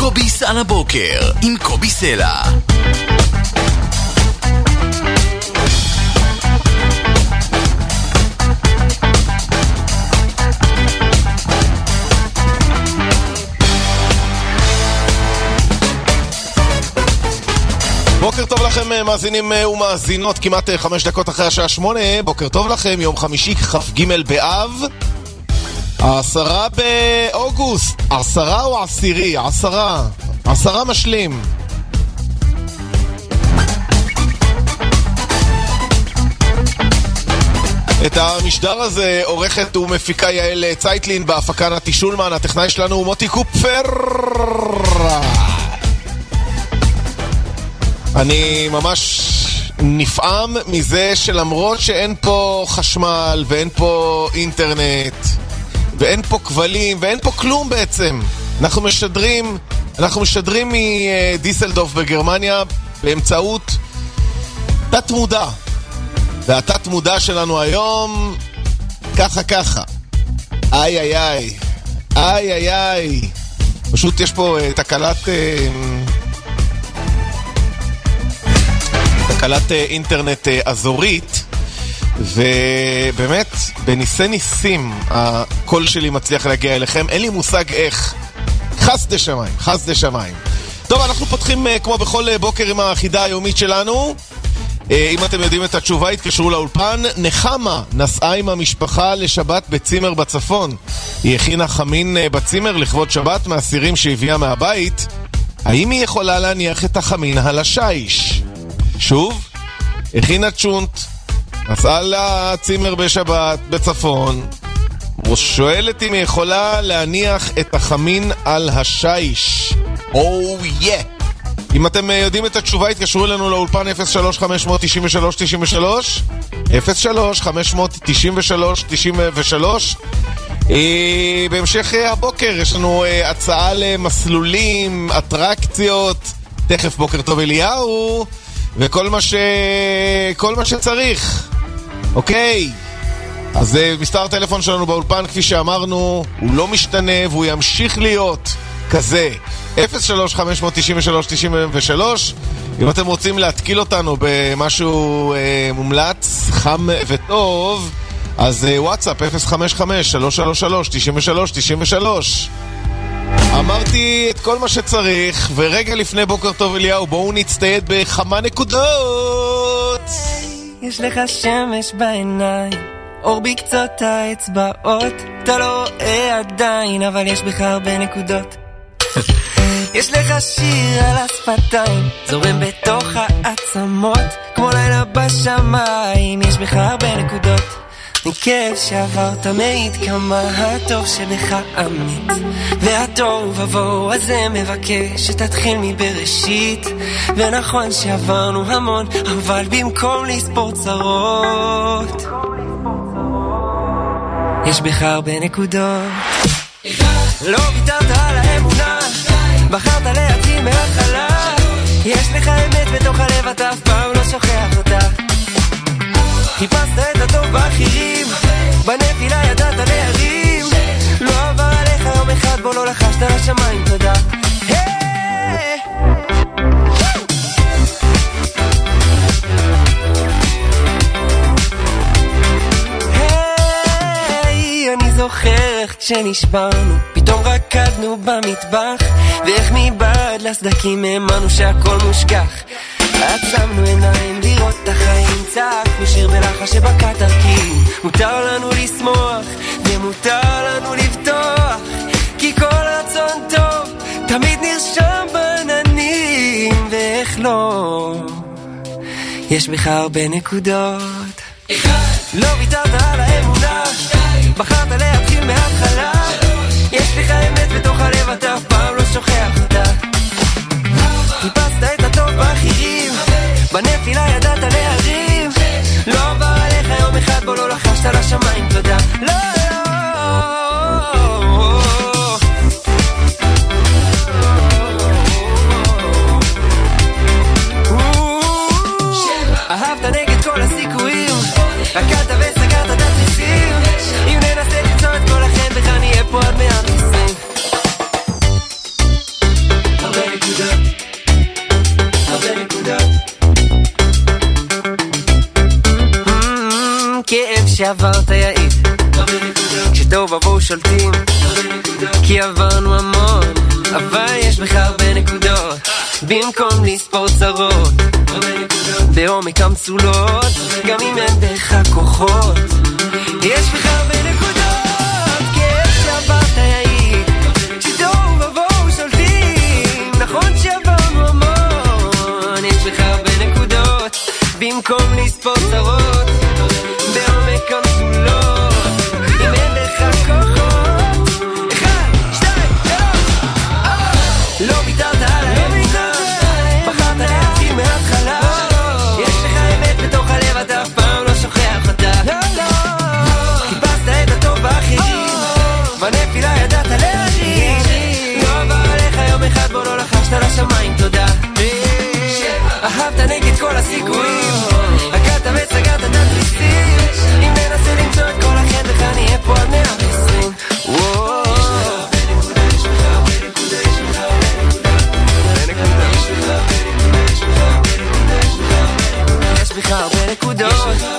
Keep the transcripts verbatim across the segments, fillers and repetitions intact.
קוביס על הבוקר עם קובי סלע. בוקר טוב לכם מאזינים ומאזינות, כמעט חמש דקות אחרי השעה שמונה. בוקר טוב לכם, יום חמישי כ"ג באב, עשרה באוגוסט. עשרה או עשירי? עשרה. עשרה משלים. את המשדר הזה עורכת ומפיקה יעל צייטלין, בהפקה נתי שולמן, הטכנאי שלנו מוטי קופפר. אני ממש נפעם מזה שלמרות שאין פה חשמל ואין פה אינטרנט ואין פה כבלים ואין פה כלום בעצם, אנחנו משדרים אנחנו משדרים מדיסלדורף בגרמניה באמצעות תת מודע, והתת מודע שלנו היום ככה ככה איי איי איי איי איי איי פשוט יש פה תקלת תקלת אינטרנט אזורית, ובאמת בניסי ניסים הקול שלי מצליח להגיע אליכם, אין לי מושג איך. חס דה שמיים, חס דה שמיים. טוב, אנחנו פותחים כמו בכל בוקר עם החידה היומית שלנו. אם אתם יודעים את התשובה, התקשרו לאולפן. נחמה נסעה עם המשפחה לשבת בצימר בצפון. היא הכינה חמין בצימר לכבוד שבת מהסירים שהביאה מהבית. האם היא יכולה להניח את החמין על השיש? שוב, הכינה צ'ונט, נסעה לצימר בשבת בצפון, ושואלת אם היא יכולה להניח את החמין על השיש. או יא! אם אתם יודעים את התשובה, התקשרו אלינו לאולפן אפס שלוש חמש תשע שלוש תשע שלוש אפס שלוש חמש תשע שלוש תשע שלוש. בהמשך הבוקר יש לנו הצעה למסלולים, אטרקציות, תכף בוקר טוב אליהו וכל מה ש... כל מה שצריך. אוקיי, אז מספר הטלפון שלנו באולפן, כפי שאמרנו, הוא לא משתנה והוא ימשיך להיות כזה, אפס שלוש חמש תשע שלוש תשע שלוש. אם אתם רוצים להתקיל אותנו במשהו אה, מומלץ, חם וטוב, אז אה, וואטסאפ אפס חמש חמש שלוש שלוש שלוש תשע שלוש תשע שלוש. אמרתי את כל מה שצריך, ורגע לפני בוקר טוב אליהו, בואו נצטייד בכמה נקודות. יש לך שמש בעיניים, אור בקצות האצבעות, אתה לא רואה עדיין, אבל יש בך הרבה נקודות. יש לך שיר על השפתיים, זורם בתוך העצמות, כמו לילה בשמיים, יש בך הרבה נקודות. מכאב שעברת מעיד כמה הטוב שבך אמת, והטוב עבור הזה מבקש שתתחיל מבראשית. ונכון שעברנו המון, אבל במקום לספור צרות, יש בך הרבה נקודות. לא ויתרת על האמונה, בחרת להתחיל מההתחלה. יש לך אמת בתוך הלב, אתה אף פעם לא שוכח אותה. חיפשת את הטוב באחרים, בנפילה ידעת להרים, לא עבר עליך יום אחד בו לא לחשת לשמיים תודה. היי, אני זוכר איך כשנשברנו פתאום רקדנו במטבח, ואיך מבעד לסדקים האמנו שהכל מושגח. עצמנו עיניים לראות את החיים, צעקנו שיר בלחש שבקע תרקים. מותר לנו לשמוח ומותר לנו לבטוח, כי כל רצון טוב תמיד נרשם בעננים. ואיך לא, יש בך הרבה נקודות. לא ויתרת על האמונה, בחרת להתחיל מההתחלה. יש לך אמת בתוך הלב, אתה אף פעם לא שוכח אותה. חיפשת את הטוב באחרים, בנפילה ידעת להרים, לא עבר עליך יום אחד בו לא לחשת לשמיים תודה. לא, אהבת נגד כל הסיכויים, רקדת וסגרת את התריסים. אם ננסה למצוא את כל החן בך נהיה פה עד מאה ועשרים. שעברת יעיד, כשטוב ובואו שולטים, כי עברנו המון, אבל יש בך הרבה נקודות, במקום לספור צרות, בעומק המצולות, גם אם אין בך כוחות, יש בך הרבה נקודות, כי איך שעברת יעיד, כשטוב ובואו שולטים, נכון שעברנו המון, יש בך הרבה נקודות, במקום לספור צרות, בעומק המצולות, אם אין לך כוחות, אחד, שתיים, שלוש, לא ויתרת על האמונה, בחרת להתחיל מההתחלה, יש לך אמת בתוך הלב, אתה אף פעם לא שוכח אותה, חיפשת את הטוב באחרים, בנפילה ידעת להרים, לא עבר עליך יום אחד בו לא לחשת לשמיים, תודה, אהבת נגד כל הסיכויים, הקלת וסגרת את התריסים, אם ננסה למצוא את כל החן לך נהיה פה עד מאה ועשרים. יש בך הרבה נקודות,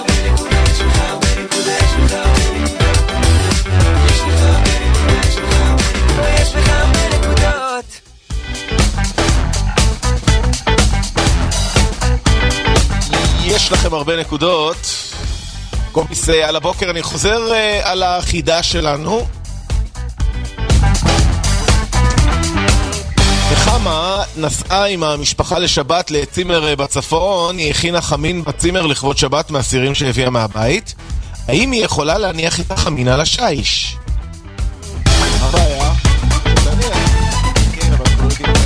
יש בך הרבה נקודות. יש לכם הרבה נקודות. קוביס, על הבוקר אני חוזר על החידה שלנו. נחמה נסעה עם המשפחה לשבת לצימר בצפון, היא הכינה חמין בצימר לכבוד שבת מהסירים שהביאה מהבית. האם היא יכולה להניח את החמין על השיש? מה הבעיה? כן, אבל אנחנו לא יודעים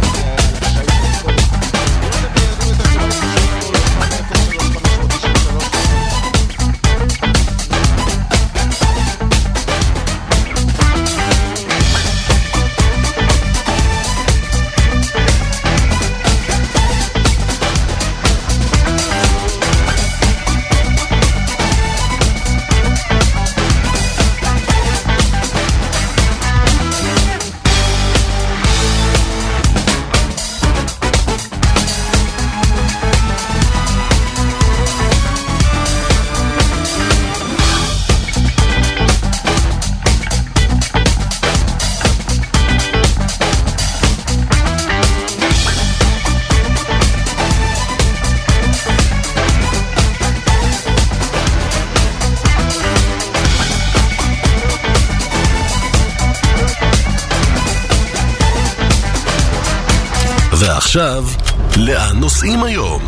ועכשיו, לאן נוסעים היום?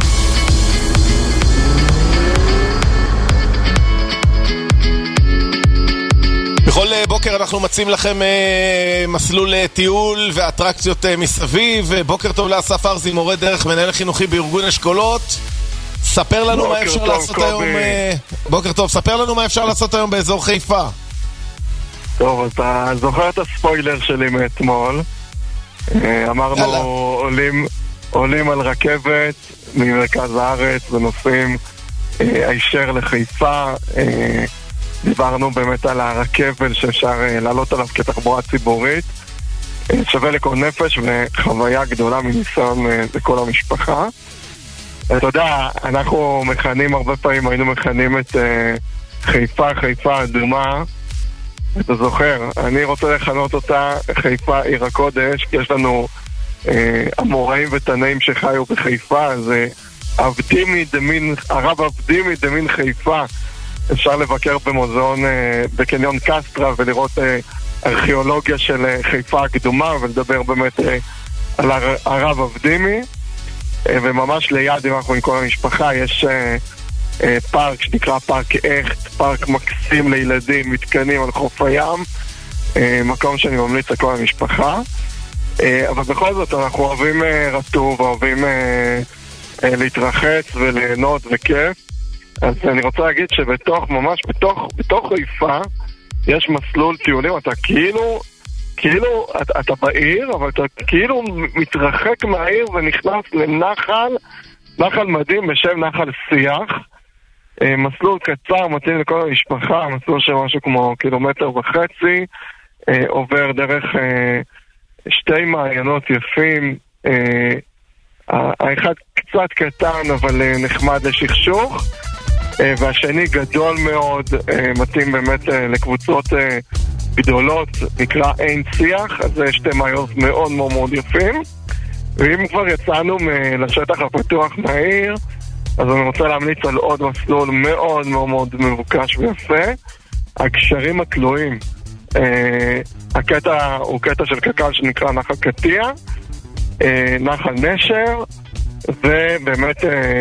בכל בוקר אנחנו מציעים לכם אה, מסלול טיול ואטרקציות אה, מסביב. בוקר טוב לאסף ארזי, מורה דרך, מנהל חינוכי בארגון אשכולות. ספר לנו מה אפשר לעשות היום. אה, בוקר טוב, ספר לנו מה אפשר לעשות היום באזור חיפה. טוב, אתה זוכר את הספוילר שלי מאתמול? אמרנו עולים, עולים על רכבת ממרכז הארץ ונוסעים הישר לחיפה. דיברנו באמת על הרכבל שאפשר לעלות עליו כתחבורה ציבורית. שווה לכל נפש וחוויה גדולה מניסיון לכל המשפחה. אתה יודע, אנחנו מכנים הרבה פעמים, היינו מכנים את חיפה, חיפה אדומה. אתה זוכר, אני רוצה לכנות אותה חיפה עיר הקודש, כי יש לנו אה, אמוראים ותנאים שחיו בחיפה, זה עבדימי דמין, הרב עבדימי דמין חיפה. אפשר לבקר במוזיאון, אה, בקניון קסטרה ולראות אה, ארכיאולוגיה של אה, חיפה הקדומה ולדבר באמת אה, על הר, הרב עבדימי. אה, וממש ליד, אם אנחנו עם כל המשפחה, יש אה, אה, פארק שנקרא פארק אכט, פארק מקסים לילדים, מתקנים על חוף הים, אה, מקום שאני ממליץ לכל המשפחה. אה, אבל בכל זאת אנחנו אוהבים אה, רטוב, אוהבים אה, אה, להתרחץ וליהנות וכיף. אז אני רוצה להגיד שבתוך, ממש בתוך, בתוך חיפה יש מסלול טיולים, אתה כאילו, כאילו, אתה, אתה בעיר, אבל אתה כאילו מתרחק מהעיר ונכנס לנחל, נחל מדהים בשם נחל שיח. מסלול קצר, מתאים לכל המשפחה, מסלול של משהו כמו קילומטר וחצי, עובר דרך שתי מעיינות יפים, האחד קצת קטן אבל נחמד לשכשוך, והשני גדול מאוד, מתאים באמת לקבוצות גדולות, נקרא אין שיח, אז זה שתי מעיות מאוד מאוד מאוד יפים. ואם כבר יצאנו לשטח הפתוח מהעיר, אז אני רוצה להמליץ על עוד מסלול מאוד מאוד מאוד מבוקש ויפה, הגשרים הכלואים. הקטע הוא קטע של קק"ל שנקרא נחל קטיה, נחל נשר, ובאמת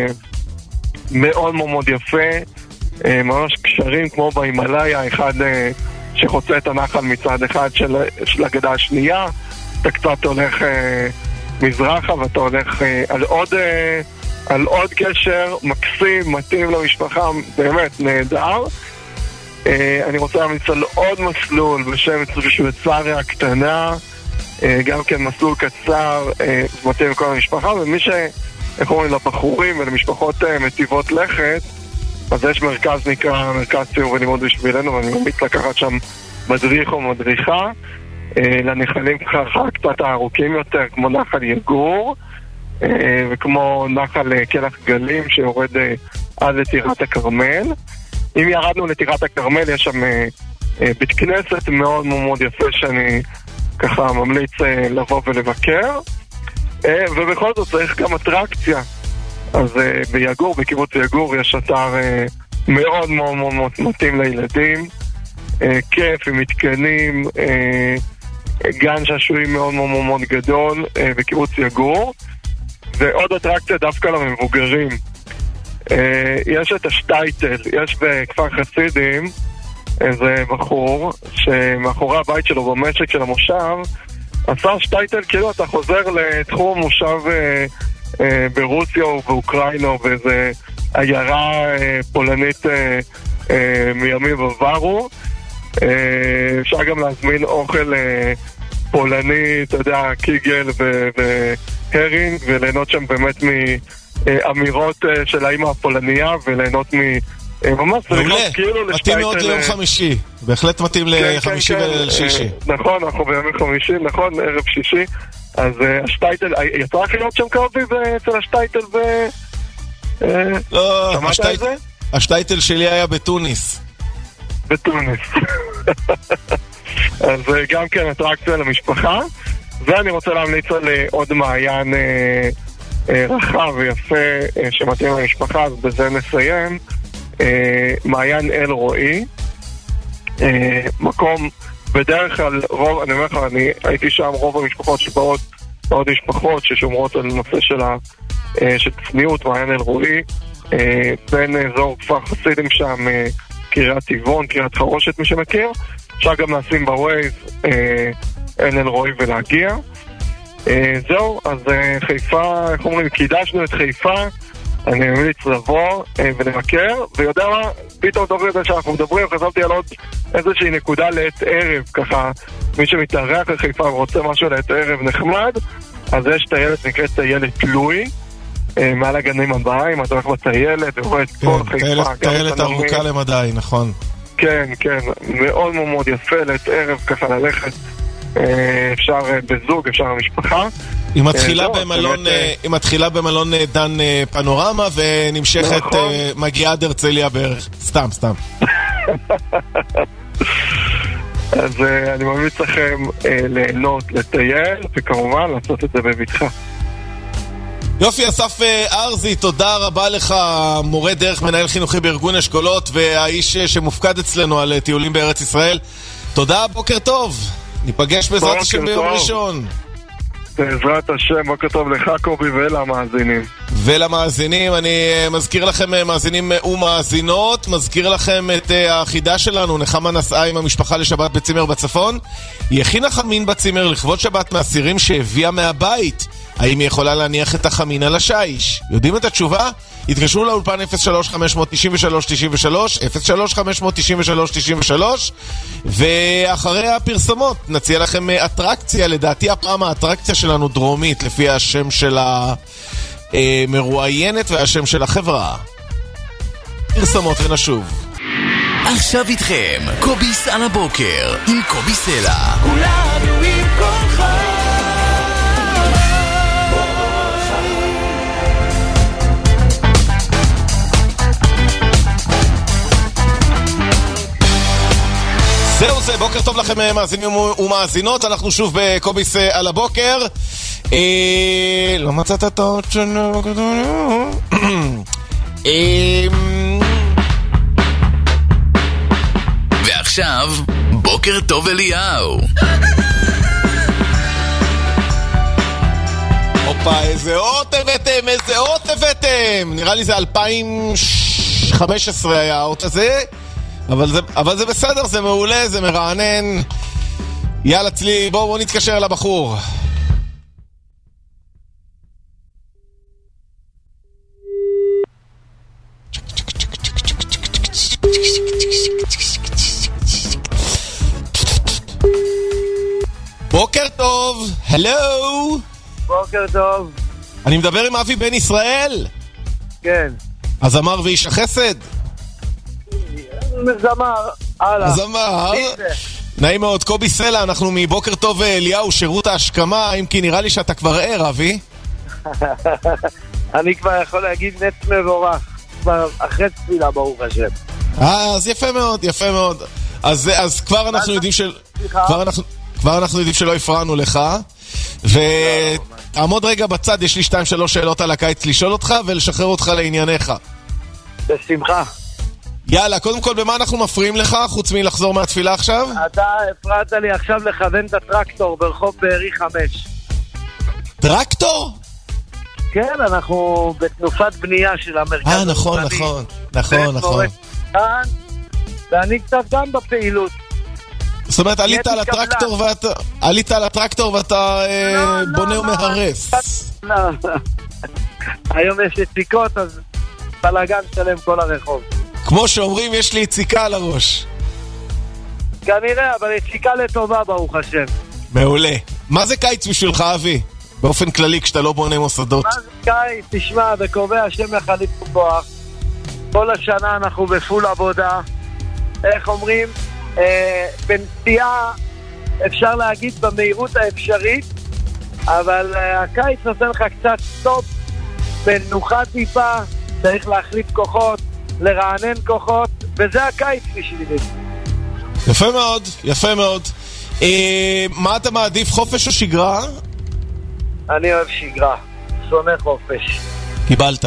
מאוד מאוד מאוד יפה, ממש קשרים כמו בהימלאיה, אחד שחוצה את הנחל מצד אחד של, של הגדה השנייה, אתה קצת הולך מזרחה ואתה הולך על עוד, על עוד קשר מקסים, מתאים למשפחה, באמת נהדר. אני רוצה להמליץ על עוד מסלול בשם שוויצריה הקטנה, גם כן מסלול קצר, מתאים לכל המשפחה, ומי ש... איך אומרים, לבחורים ולמשפחות מטיבות לכת, אז יש מרכז נקרא מרכז ציור ולימוד בשבילנו, ואני ממליץ לקחת שם מדריך או מדריכה לנחלים ככה קצת הארוכים יותר, כמו נחל יגור וכמו נחל קלח גלים שיורד עד לטירת הכרמל. אם ירדנו לטירת הכרמל, יש שם בית כנסת מאוד מאוד יפה שאני ככה ממליץ לבוא ולבקר, ובכל זאת צריך גם אטרקציה. אז ביגור, בקיבוץ יגור, יש אתר מאוד מאוד מאוד מתאים לילדים, כיף עם מתקנים, גן שעשועים מאוד מאוד מאוד גדול בקיבוץ יגור. ועוד אטרקציה דווקא למבוגרים, יש את השטייטל. יש בכפר חסידים איזה בחור שמאחורי הבית שלו במשק של המושב עשה שטייטל, כאילו אתה חוזר לתחום המושב ברוסיה או באוקראינה או באיזה עיירה פולנית מימים עברו. אפשר גם להזמין אוכל פולני, אתה יודע, קיגל והרינג, וליהנות שם באמת מאמירות של האמא הפולניה, וליהנות מ... ממש, מעולה, מתאים מאוד ליום חמישי, בהחלט מתאים לחמישי ולשישי. נכון, אנחנו בימי חמישי, נכון, ערב שישי. אז השטייטל, יצא לך להיות שם קובי אצל השטייטל ו... לא, השטייטל שלי היה בתוניס. בתוניס. אז גם כן אטרקציה למשפחה. ואני רוצה להמליץ על עוד מעיין רחב ויפה שמתאים למשפחה, אז בזה נסיים. מעיין אל רועי, מקום בדרך כלל רוב, אני אומר לך, אני הייתי שם, רוב המשפחות שבאות, עוד משפחות ששומרות על נושא של, ה, של צניעות, מעיין אל רועי, בין אזור כפר חסידים שם, קריית טבעון, קריית חרושת, מי שמכיר, אפשר גם לשים בווייז אל אל רועי ולהגיע. זהו, אז חיפה, איך אומרים, קידשנו את חיפה, אני ממליץ לבוא ולבקר, ויודע מה, פתאום דובר את זה שאנחנו מדברים, חשבתי על עוד איזושהי נקודה לעת ערב, ככה, מי שמתארח לחיפה ורוצה משהו לעת ערב נחמד, אז יש טיילת נקראת טיילת לואי, מעל הגנים הבאים, אתה הולך בטיילת, ורואה את כל חיפה. טיילת ארוכה למדי, נכון. כן, כן, מאוד מאוד יפה לעת ערב, ככה ללכת. אפשר בזוג, אפשר במשפחה. היא מתחילה במלון, היא מתחילה במלון דן פנורמה ונמשכת, מגיעה עד הרצליה בערך. סתם, סתם. אז אני ממליץ לכם ליהנות, לטייל, וכמובן לעשות את זה בבטחה. יופי, אסף ארזי, תודה רבה לך, מורה דרך, מנהל חינוכי בארגון אשכולות, והאיש שמופקד אצלנו על טיולים בארץ ישראל. תודה, בוקר טוב. ניפגש בעזרת השם ביום ראשון. בעזרת השם, בוקר טוב לך קובי ולמאזינים. ולמאזינים, אני מזכיר לכם, מאזינים ומאזינות, מזכיר לכם את האחידה שלנו, נחמה נסעה עם המשפחה לשבת בצימר בצפון. היא הכינה חמין בצימר לכבוד שבת מהסירים שהביאה מהבית. האם היא יכולה להניח את החמין על השיש? יודעים את התשובה? התקשרו לאולפן אפס שלוש חמש תשע שלוש תשע שלוש, אפס שלוש חמש תשע שלוש תשע שלוש, ואחרי הפרסומות נציע לכם אטרקציה, לדעתי הפעם האטרקציה שלנו דרומית, לפי השם של המרואיינת והשם של החברה. פרסומות ונשוב. עכשיו איתכם, קוביס על הבוקר, עם קובי סלע. כולנו עם כולך. בוקר טוב לכם מאזינים ומאזינות, אנחנו שוב בקוביס על הבוקר. לא מצאת את האות שלנו. ועכשיו, בוקר טוב אליהו. הופה, איזה אות הבאתם, איזה אות הבאתם. נראה לי זה אלפיים וחמש עשרה היה האות הזה, אבל זה, אבל זה בסדר, זה מעולה, זה מרענן. יאללה צלי, בואו בוא נתקשר לבחור. בוקר טוב, הלו. בוקר טוב. אני מדבר עם אבי בן ישראל? כן. הזמר ואיש החסד? זמר, הלאה. הזמר. נעים מאוד, קובי סלע, אנחנו מבוקר טוב אליהו, שירות ההשכמה, אם כי נראה לי שאתה כבר ער, אבי. אני כבר יכול להגיד נץ מבורך, כבר אחרי תפילה ברוך השם. אה, אז יפה מאוד, יפה מאוד. אז, אז כבר אנחנו יודעים של... כבר אנחנו, כבר אנחנו יודעים שלא הפרענו לך. ועמוד רגע בצד, יש לי שתיים שלוש שאלות על הקיץ לשאול אותך ולשחרר אותך לענייניך. בשמחה. יאללה, קודם כל, במה אנחנו מפריעים לך, חוץ מלחזור מהתפילה עכשיו? אתה הפרעת לי עכשיו לכוון את הטרקטור ברחוב בארי חמש. טרקטור? כן, אנחנו בתנופת בנייה של המרכז. אה, נכון, נכון, נכון, נכון. ואני קצת גם בפעילות. זאת אומרת, עלית על הטרקטור ואתה... עלית על הטרקטור ואתה בונה ומהרס. לא, היום יש יציקות, אז בלגן שלם כל הרחוב. כמו שאומרים, יש לי יציקה על הראש. כנראה, אבל יציקה לטובה, ברוך השם. מעולה. מה זה קיץ בשבילך, אבי? באופן כללי, כשאתה לא בונה מוסדות. מה זה קיץ? תשמע, וקובע השם יחליף כוח. כל השנה אנחנו בפול עבודה. איך אומרים? אה, בנסיעה, אפשר להגיד במהירות האפשרית, אבל אה, הקיץ נותן לך קצת סטופ, בנוחה טיפה, צריך להחליף כוחות, לרענן כוחות, וזה הקיץ בשבילי. יפה מאוד, יפה מאוד. אה, מה אתה מעדיף, חופש או שגרה? אני אוהב שגרה, שונא חופש. קיבלת.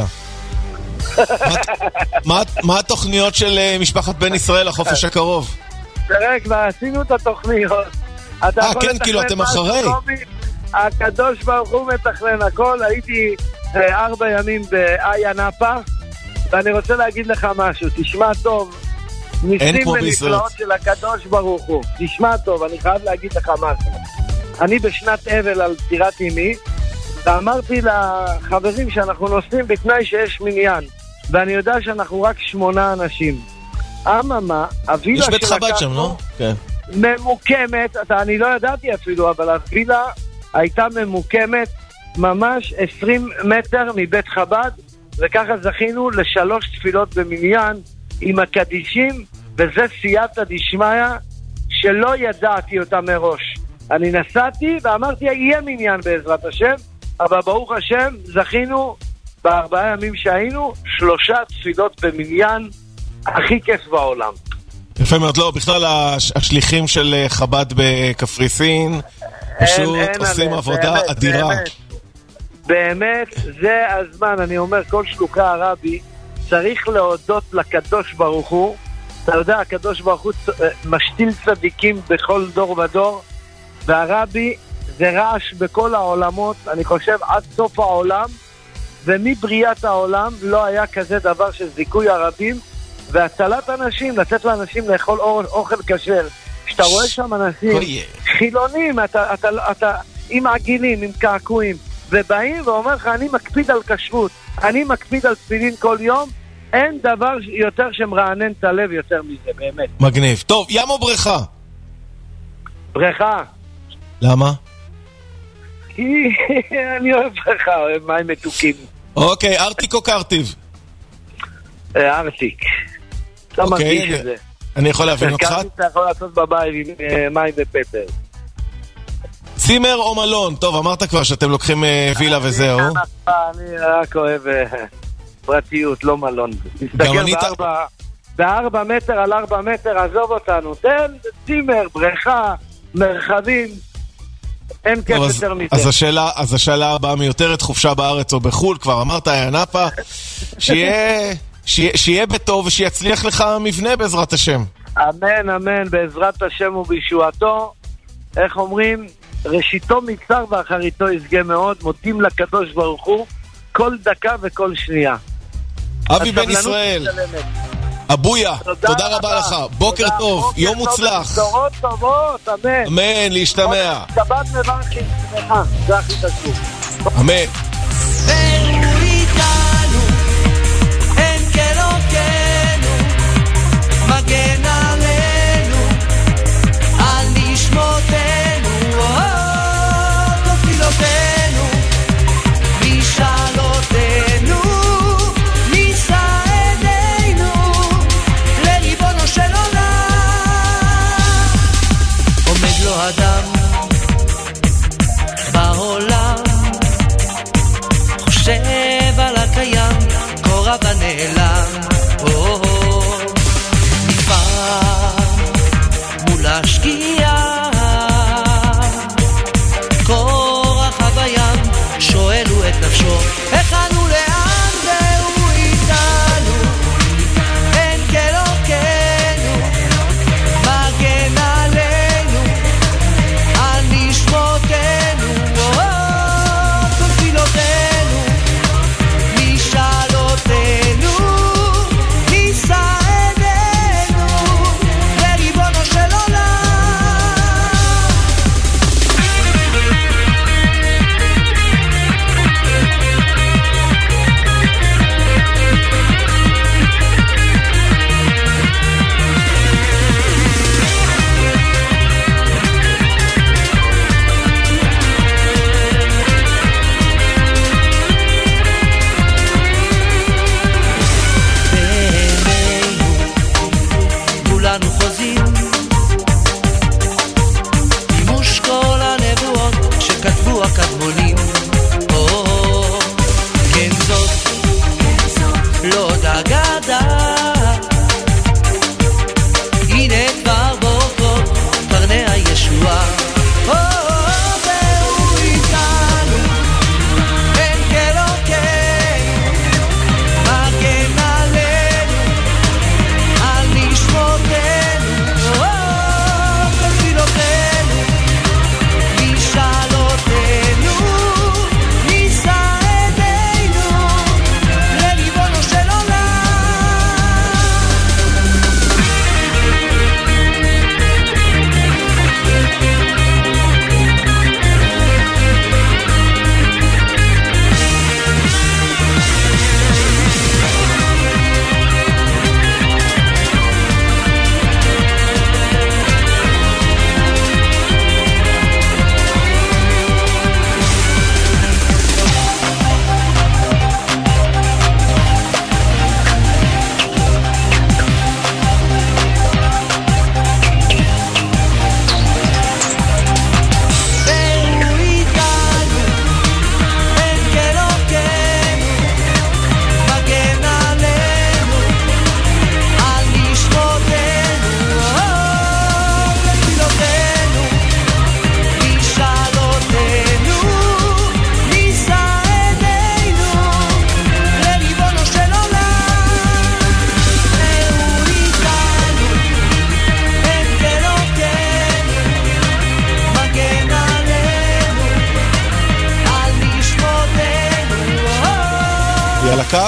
מה, מה, מה התוכניות של משפחת בן ישראל לחופש הקרוב? תראה, כבר עשינו את התוכניות. אה, כן, כאילו אתם אחרי. הקדוש ברוך הוא מתכנן הכל. הייתי אה, ארבע ימים באיה נאפה, ואני רוצה להגיד לך משהו, תשמע טוב. ניסים ונפלאות של הקדוש ברוך הוא. תשמע טוב, אני חייב להגיד לך משהו. אני בשנת אבל על פטירת אמי, ואמרתי לחברים שאנחנו נוסעים בתנאי שיש מניין, ואני יודע שאנחנו רק שמונה אנשים. אממה, הווילה יש בית חב"ד שם, לא? כן. ממוקמת, אתה, אני לא ידעתי אפילו, אבל הווילה הייתה ממוקמת ממש עשרים מטר מבית חב"ד, וככה זכינו לשלוש תפילות במניין עם הקדישים, וזה סייעתא דשמיא שלא ידעתי אותה מראש. אני נסעתי ואמרתי יהיה מניין בעזרת השם, אבל ברוך השם זכינו בארבעה ימים שהיינו שלושה תפילות במניין, הכי כיף בעולם. יפה מאוד. לא, בכלל השליחים של חב"ד בקפריסין פשוט עושים עבודה אדירה. באמת זה הזמן, אני אומר, כל שלוחי הרבי צריך להודות לקדוש ברוך הוא. אתה יודע, הקדוש ברוך הוא משתיל צדיקים בכל דור ודור, והרבי זה רעש בכל העולמות, אני חושב עד סוף העולם, ומבריאת העולם לא היה כזה דבר של זיכוי הרבים והצלת אנשים, לתת לאנשים לאכול אוכל כשר. כשאתה רואה שם אנשים חילונים, אתה, אתה, אתה עם עגילים, עם קעקועים, ובאים ואומר לך, אני מקפיד על כשרות, אני מקפיד על תפילין כל יום, אין דבר יותר שמרענן את הלב יותר מזה, באמת. מגניב. טוב, ים או בריכה? בריכה. למה? כי אני אוהב בריכה, אוהב מים מתוקים. אוקיי, ארטיק או קרטיב? ארטיק. אתה מרגיש את זה. אני יכול להבין אותך? קרטיב אתה יכול לעשות בבית עם מים ופטר. צימר או מלון? טוב, אמרת כבר שאתם לוקחים וילה וזהו. אני רק אוהב פרטיות, לא מלון. תסתכל בארבע, בארבע מטר על ארבע מטר, עזוב אותנו, תן צימר, בריכה, מרחבים, אין כיף יותר מזה. אז השאלה, אז השאלה הבאה מיותרת, חופשה בארץ או בחול, כבר אמרת, ינפה, שיהיה, שיהיה, שיהיה בטוב ושיצליח לך מבנה בעזרת השם. אמן, אמן, בעזרת השם ובישועתו, איך אומרים? ראשיתו מצר ואחריתו ישגה מאוד, מודים לקדוש ברוך הוא, כל דקה וכל שנייה. אבי בן ישראל, אבויה, תודה, תודה רבה לך, בוקר תודה, טוב, בוקר יום טוב, מוצלח. בשורות טובות, אמן. אמן, להשתמע. שבת מברכת, שמחה, זה הכי חשוב. אמן. והוא איתנו, אין כלוקנו, מגן עלינו, על נשמותינו, כל תפילותינו, משאלותינו, נישא עינינו, לריבונו של עולם. עומד לו אדם בעולם, חושב על הקיים, קורא ונעלם, נפער מול השקיעה, כורח הבים, שואל הוא את נפשו, הכנו לאן והוא איתנו, אין כלוקנו, מגן עלינו, על נשמותינו, כל תפילותינו, משאלותינו, נישא עינינו, לריבונו של עולם. כולנו חוזים מימוש כל הנבואות שכתבו הקדמונים, או כן זאת לא דאגדה, הנה כבר בוקות קרני הישועה, או והוא איתנו, אין כלוקנו, מגן עלינו, על נשמותינו, כל תפילותינו, משאלותינו, נישא עינינו, לריבונו של עולם. והוא איתנו, אין כלוקנו, מגן עלינו, על נשמותינו, לתפילותינו, משאלותינו, נישא עינינו, לריבונו של עולם. והוא איתנו, אין כלוקנו, מגן עלינו, על נשמותינו. היא על הקו?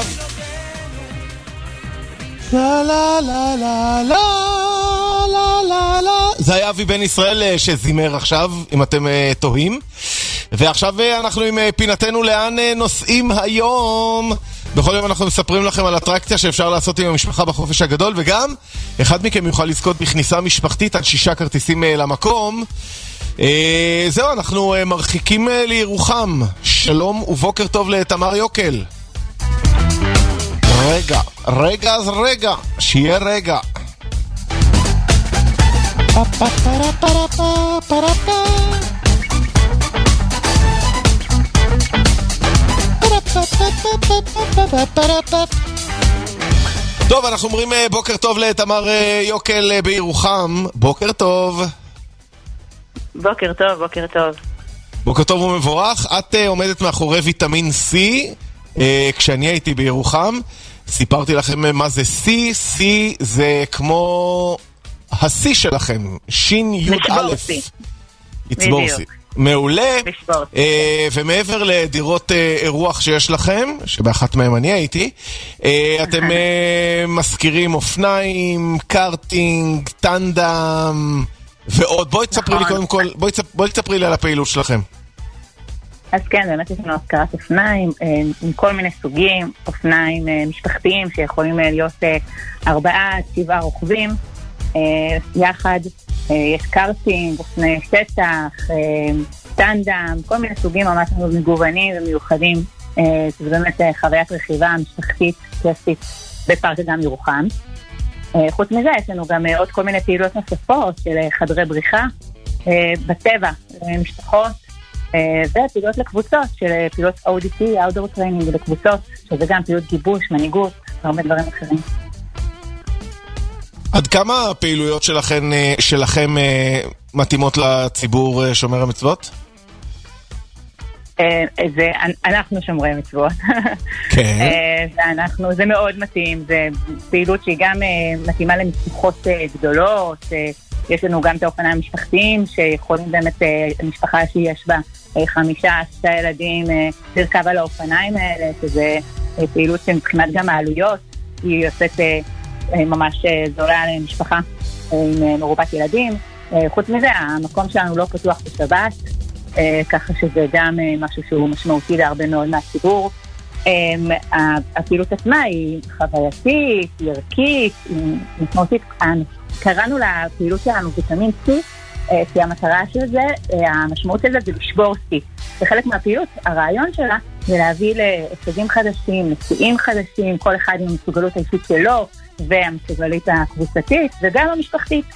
לה לה לה לה לה לה לה לה. זה היה אבי בן ישראל שזימר עכשיו, אם אתם אה, תוהים. ועכשיו אה, אנחנו עם אה, פינתנו לאן אה, נוסעים היום. בכל יום אנחנו מספרים לכם על אטרקציה שאפשר לעשות עם המשפחה בחופש הגדול, וגם אחד מכם יוכל לזכות בכניסה משפחתית עד שישה כרטיסים אה, למקום. אה, זהו, אנחנו אה, מרחיקים אה, לירוחם. שלום ובוקר טוב לתמר יוקל. רגע, רגע אז רגע, שיהיה רגע. פה פה פה פה פה פה פה פה פה פה פה פה פה טוב, אנחנו אומרים בוקר טוב לתמר יוקל בירוחם. בוקר טוב. בוקר טוב, בוקר טוב. בוקר טוב ומבורך. את עומדת מאחורי ויטמין C. כשאני הייתי בירוחם, סיפרתי לכם מה זה C. C זה כמו ה-C שלכם. שין יוד א'. יצבור C. מעולה. ומעבר לדירות אירוח שיש לכם, שבאחת מהם אני הייתי, אתם מזכירים אופניים, קארטינג, טנדם ועוד. בואי תספרי לי קודם כל, בואי תספרי לי על הפעילות שלכם. אז כן, באמת יש לנו הזכרת אופניים עם כל מיני סוגים, אופניים משפחתיים שיכולים להיות ארבעה, שבעה רוכבים יחד. יש קארטינג, אופני שטח, טנדם, כל מיני סוגים ממש מגוונים ומיוחדים. זה באמת חוויית רכיבה משפחתית קלאסית בפארק אגם ירוחם. חוץ מזה יש לנו גם עוד כל מיני פעילות נוספות של חדרי בריחה בטבע למשפחות, ופעילות לקבוצות של פעילות או די טי, Outdoor Training לקבוצות, שזה גם פעילות גיבוש, מנהיגות, והרבה דברים אחרים. עד כמה הפעילויות שלכם, שלכם מתאימות לציבור שומר המצוות? זה, אנחנו שומרי מצוות. כן. ואנחנו, זה מאוד מתאים, זה פעילות שהיא גם מתאימה למשפחות גדולות, יש לנו גם את האופניים המשפחתיים, שיכולים באמת, המשפחה שיש בה חמישה, שתי ילדים, לרכב על האופניים האלה, שזה פעילות שמבחינת גם העלויות, היא יוצאת ממש זולה למשפחה עם מרובת ילדים. חוץ מזה, המקום שלנו לא פתוח בשבת, ככה שזה גם משהו שהוא משמעותי להרבה מאוד מהציבור. הפעילות עצמה היא חווייתית, היא ערכית, היא משמעותית. קראנו לפעילות שלנו ויטמין C, כי המטרה של זה, המשמעות של זה זה לשבור C. וחלק מהפעילות, הרעיון שלה זה להביא להישגים חדשים, נשיאים חדשים, כל אחד עם המסוגלות האישית שלו, והמסוגלות הקבוצתית וגם המשפחתית.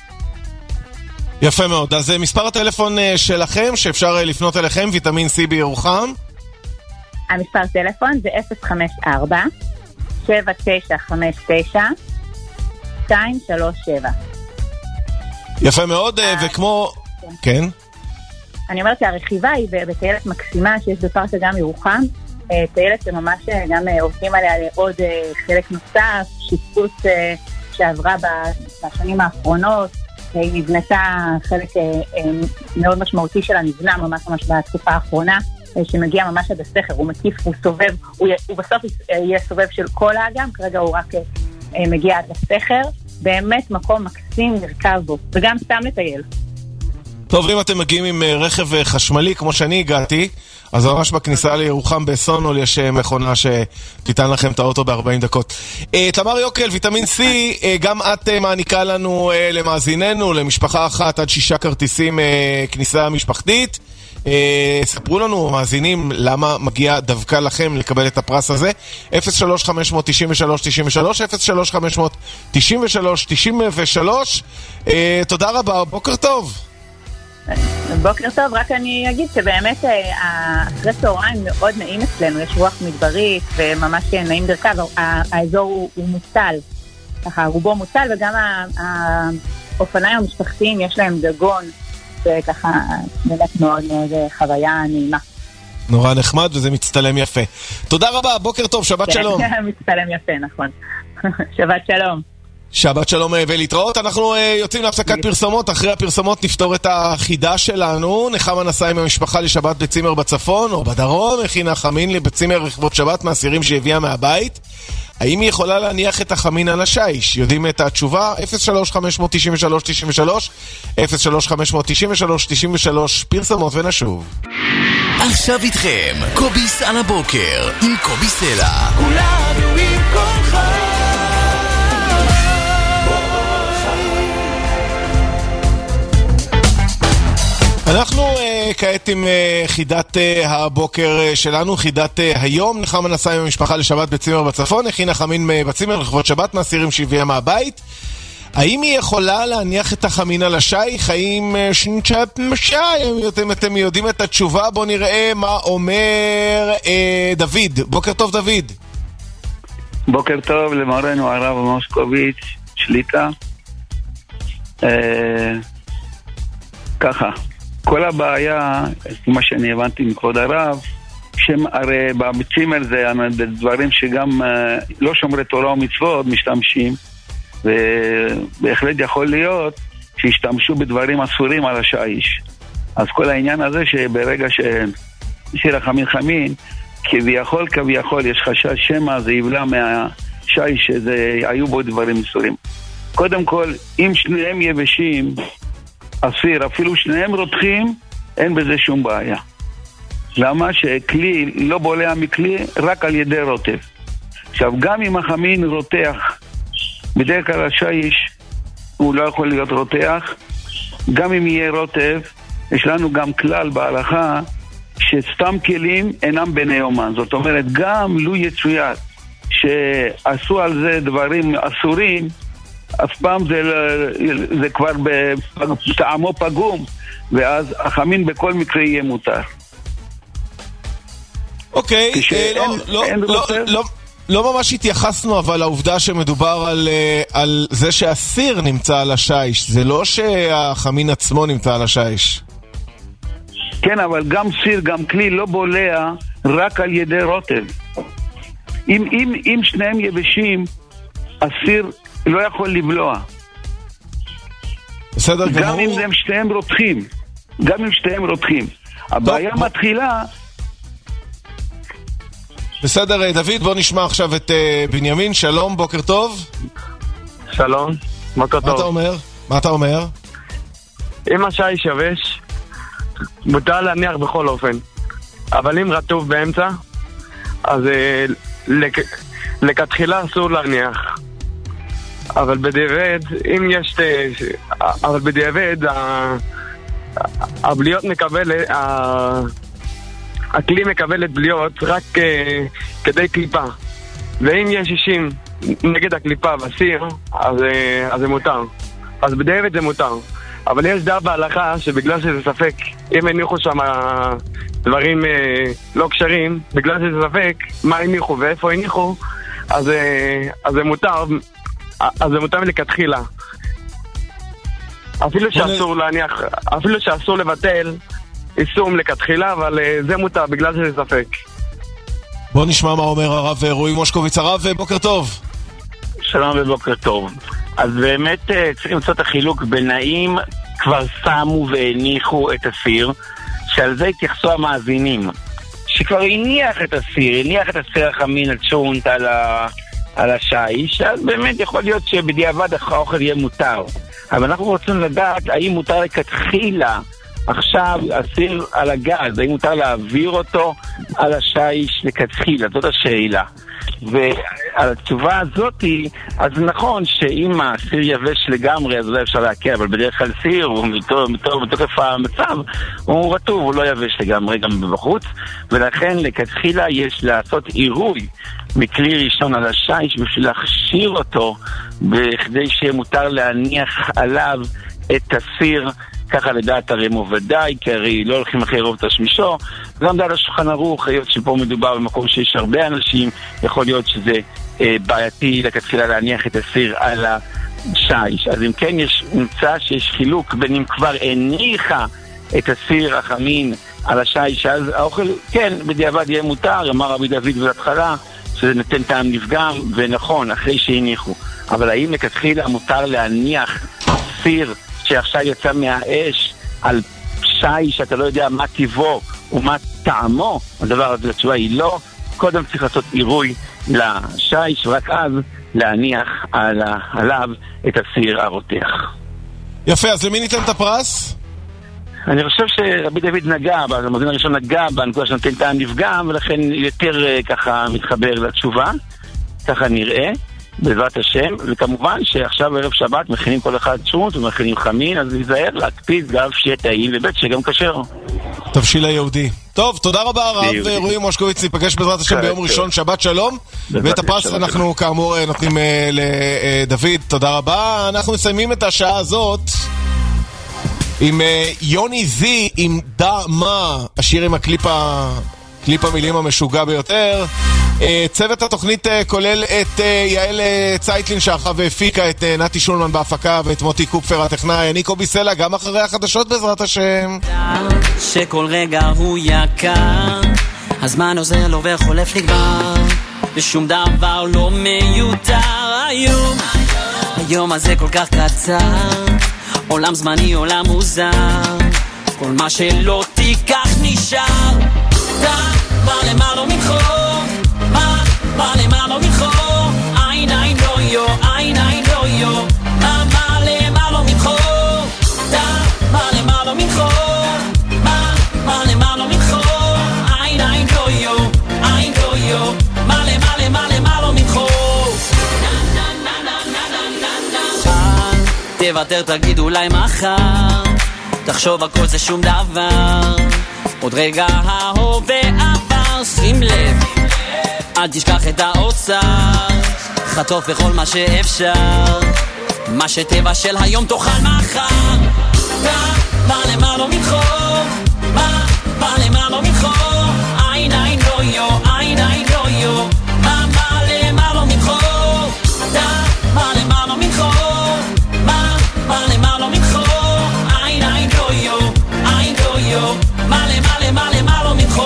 יפה מאוד. אז מספר הטלפון שלכם שאפשר לפנות אליכם, ויטמין C בירוחם? המספר טלפון זה אפס חמש ארבע שבע תשע חמש תשע שתיים שלוש שבע. יפה מאוד. וכמו... כן? אני אומרת שהרכיבה היא בטיילת מקסימה שיש בפארק אגם ירוחם, טיילת שממש גם עובדים עליה לעוד חלק נוסף, שיפוץ שעברה בשנים האחרונות, היא נבנתה חלק מאוד משמעותי של הנבנה ממש ממש בתקופה האחרונה, שמגיע ממש עד הסכר, הוא מקיף, הוא סובב, הוא, הוא בסוף יהיה סובב של כל האגם, כרגע הוא רק מגיע עד הסכר, באמת מקום מקסים נרכב בו, וגם סתם לטייל. טוב, אם אתם מגיעים עם רכב חשמלי, כמו שאני הגעתי, אז ממש בכניסה לירוחם בסונול יש מכונה שתיתן לכם את האוטו ב-ארבעים דקות. תמר יוקל, ויטמין C, גם את מעניקה לנו למאזיננו, למשפחה אחת עד שישה כרטיסים כניסה משפחתית. ספרו לנו, מאזינים, למה מגיע דווקא לכם לקבל את הפרס הזה. אפס שלוש חמש תשע שלוש תשע שלוש, אפס שלוש חמש תשע שלוש תשע שלוש. תודה רבה, בוקר טוב. בוקר טוב, רק אני אגיד שבאמת אחרי צהריים מאוד נעים אצלנו, יש רוח מדברית וממש נעים דרכב, האזור הוא, הוא מוצל, ככה רובו מוצל, וגם האופניים המשפחתיים יש להם דגון, וככה באמת מאוד מאוד חוויה נעימה. נורא נחמד וזה מצטלם יפה. תודה רבה, בוקר טוב, שבת שלום. כן, מצטלם יפה, נכון. שבת שלום. שבת שלום ולהתראות. אנחנו יוצאים להפסקת פרסומות. אחרי הפרסומות נפתור את החידה שלנו. נחמה נסעה עם המשפחה לשבת בצימר בצפון או בדרום, הכינה חמין לבצימר לכבוד שבת מהסירים שהביאה מהבית. האם היא יכולה להניח את החמין על השיש? יודעים את התשובה? אפס שלוש חמש תשע שלוש תשע שלוש, אפס שלוש חמש תשע שלוש תשע שלוש. פרסומות ונשוב. עכשיו איתכם קוביס על הבוקר עם קובי סלע. כולנו עם כולך. אנחנו uh, כעת עם uh, חידת uh, הבוקר uh, שלנו, חידת uh, היום. נחמה נסעה עם המשפחה לשבת בצימר בצפון, הכינה חמין uh, בצימר לכבוד שבת מהסירים שהביאה מהבית. האם היא יכולה להניח את החמין על השייך? האם uh, שנצ'ת משי? אתם, אתם יודעים את התשובה? בואו נראה מה אומר uh, דוד. בוקר טוב דוד. בוקר טוב למורנו הרב מושקוביץ, שליטה. אה, ככה, כל הבעיה, מה שאני הבנתי מכבוד הרב, שהם הרי בצימר זה דברים שגם אה, לא שומרי תורה ומצוות משתמשים, ובהחלט יכול להיות שהשתמשו בדברים אסורים על השיש. אז כל העניין הזה שברגע ששיר החמין חמין, כביכול כביכול יש חשש שמה זה יבלע מהשיש שזה היו בו דברים אסורים. קודם כל, אם שניהם יבשים, אסיר, אפילו שניהם רותחים, אין בזה שום בעיה. למה? שכלי לא בולע מכלי רק על ידי רוטב. עכשיו, גם אם החמין רותח, בדרך כלל השיש הוא לא יכול להיות רותח, גם אם יהיה רוטב, יש לנו גם כלל בהלכה שסתם כלים אינם בני יומן. זאת אומרת, גם לו יצויר שעשו על זה דברים אסורים, אף פעם זה, זה כבר בטעמו פגום, ואז החמין בכל מקרה יהיה מותר. אוקיי, לא, לא, לא, לא, לא ממש התייחסנו אבל לעובדה שמדובר על, על זה שהסיר נמצא על השיש, זה לא שהחמין עצמו נמצא על השיש. כן, אבל גם סיר, גם כלי לא בולע רק על ידי רוטב. אם, אם, אם שניהם יבשים, הסיר לא יכול לבלוע. בסדר גמור. גם אם הם שניהם רותחים. גם אם שניהם רותחים. הבעיה טוב, מתחילה... בסדר, דוד, בוא נשמע עכשיו את uh, בנימין. שלום, בוקר טוב. שלום, בוקר טוב. מה אתה אומר? מה אתה אומר? אם השיש יבש, מותר להניח בכל אופן. אבל אם רטוב באמצע, אז uh, לק... לכתחילה אסור להניח. אבל בדיעבד, אם יש... אבל בדיעבד, הבליות מקבל... הכלי מקבל את בליות רק uh, כדי קליפה. ואם יש אישים נגד הקליפה בסיר, אז, uh, אז זה מותר. אז בדיעבד זה מותר. אבל יש דעה בהלכה שבגלל שזה ספק, אם הניחו שם דברים uh, לא קשרים, בגלל שזה ספק, מה הניחו ואיפה הניחו, אז, uh, אז זה מותר, אז זה מותר לכתחילה. אפילו שאסור להניח, אפילו שאסור לבטל, איסור לכתחילה, אבל זה מותר בגלל שזה ספק. בוא נשמע מה אומר הרב רועי מושקוביץ. הרב, בוקר טוב. שלום ובוקר טוב. אז באמת צריך למצוא את החילוק בין האם כבר שמו והניחו את הסיר, שעל זה התייחסו המאזינים, שכבר הניח את הסיר, הניח את הסיר החמין הצ'ונט על, ה... על השיש, אז באמת יכול להיות שבדיעבד האוכל יהיה מותר. אבל אנחנו רוצים לדעת האם מותר לכתחילה עכשיו הסיר על הגז, האם מותר להעביר אותו על השיש לכתחילה, זאת השאלה. ועל התשובה הזאת, אז נכון שאם הסיר יבש לגמרי, אז אולי אפשר להקל, אבל בדרך כלל סיר, הוא מתוקף המצב, הוא רטוב, הוא לא יבש לגמרי גם בחוץ, ולכן לכתחילה יש לעשות עירוי מכלי ראשון על השיש בשביל להכשיר אותו, בכדי שיהיה מותר להניח עליו את הסיר, ככה לדעת הרמו ודאי, כי הרי לא הולכים אחרי רוב תשמישו, גם דעת השולחן ערוך, היות שפה מדובר במקום שיש הרבה אנשים, יכול להיות שזה אה, בעייתי לכתחילה להניח את הסיר על השיש. אז אם כן, יש נמצא שיש חילוק בין אם כבר הניחה את הסיר החמין על השיש, אז האוכל, כן, בדיעבד יהיה מותר, אמר רבי דוד בהתחלה, שזה נותן טעם נפגם, ונכון, אחרי שהניחו. אבל האם לכתחילה מותר להניח סיר שעכשיו יצא מהאש על שי שאתה לא יודע מה טיבו ומה טעמו, הדבר הזה התשובה היא לא. קודם צריך לעשות עירוי לשי שרק אז להניח על, עליו את הסיר הרותח. יפה, אז למי ניתן את הפרס? אני חושב שרבי דוד נגע, המאזין הראשון נגע בנקודה שנותן טעם נפגם, ולכן יותר ככה מתחבר לתשובה, ככה נראה בעזרת השם. וכמובן שעכשיו ערב שבת מכינים כל אחד צ'ונט ומכינים חמין, אז להיזהר, להקפיד גם שיהיה טעים ובית שגם כשר. תבשיל היהודי. טוב, תודה רבה הרב רועי מושקוביץ, ניפגש בעזרת השם ביום ראשון, שבת שלום. ואת הפרס אנחנו כאמור נותנים לדוד, תודה רבה. אנחנו מסיימים את השעה הזאת עם יוני זי, עם דע מה, השיר עם הקליפ המילים המשוגע ביותר. צוות התוכנית כולל את יעל צייטלין שערכה והפיקה, את נתי שולמן בהפקה ואת מוטי קופפר הטכנאי. אני קובי סלע, גם אחרי החדשות בעזרת השם. שכל רגע הוא יקר, הזמן עוזר לו וחולף לי כבר, ושום דבר לא מיותר. היום, היום הזה כל כך קצר, עולם זמני, עולם מוזר, כל מה שלא תיקח נשאר. מה למעלה ממך, מה, מה למעלה ממך, אין אין לא יו, אין אין לא יו, מה, מה למעלה ממך, מה למעלה ממך, מה, מה למעלה ממך, אין אין לא יו, אין לא יו, מה למעלה, מה למעלה ממך. תוותר, תגיד אולי מחר, תחשוב הכל זה שום דבר, עוד רגע ההווה עבר, שים לב, אל תשכח את האוצר, חטוף בכל מה שאפשר, מה שטבע של היום תאכל מחר. מה למעלה ממך, מה, מה למעלה ממך, אין אין לא יו, אין אין לא יו, מה, מה למעלה ממך, מה למעלה ממך, מה, מה למעלה ממך, אין אין לא יו, אין לא יו, מה למעלה, מה למעלה ממך,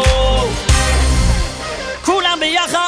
כולם ביחד.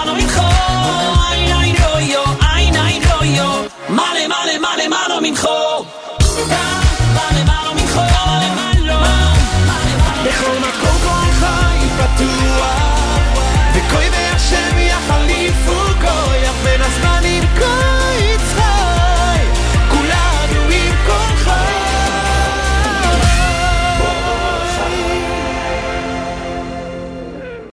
Male, male, male, male, mincho.